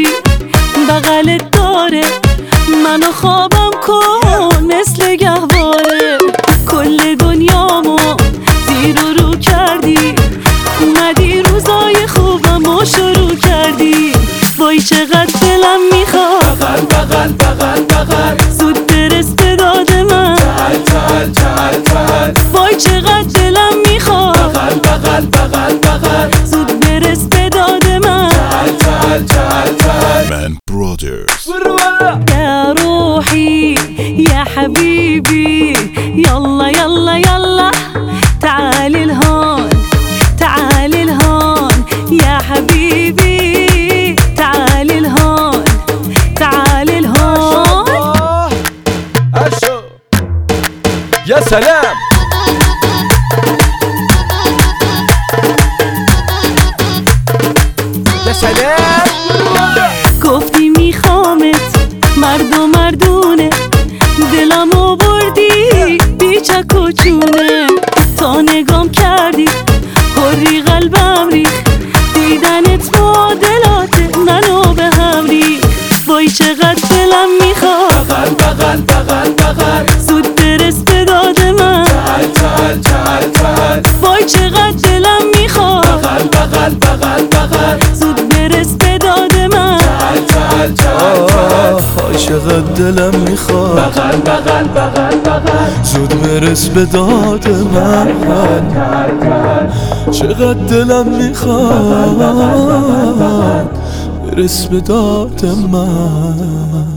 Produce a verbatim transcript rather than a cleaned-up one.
کردی بغلت داره منو خوابم کن مثل گهواره. کل دنیامو زیر و رو کردی اومدی روزای خوبمو شروع کردی. وای چقدر دلم میخواد بغل بغل بغل بغل زود برس به داد من. تعال تعال تعال تعال وای چقدر دلم میخواد بغل بغل بغل بغل زود برس به داد من. تعال تعال تعال تعال من برادرز. يا روحي يا حبيبي يلا يلا يلا تعالي لهون تعالي لهون يا حبيبي تعالي لهون تعالي لهون. اشو يا سلام يا سلام. گفتی میخوامت مرد و مردونه دلمو بردی بیچک و چونه. تا نگام کردی حری قلبم ریخ دیدنت معادلات منو به هم ریخ. وای چقدر دلم میخواد بغل بغل بغل بغل زود برس به داد من. تعال تعال تعال تعال وای چقدر دلم میخواد بغل بغل بغل بغل زود برس به داد من. تعال تعال تعال تعال آه چقدر دلم میخواد بغل بغل بغل بغل زود برس به داد من. چقدر دلم میخواد برس به داد من.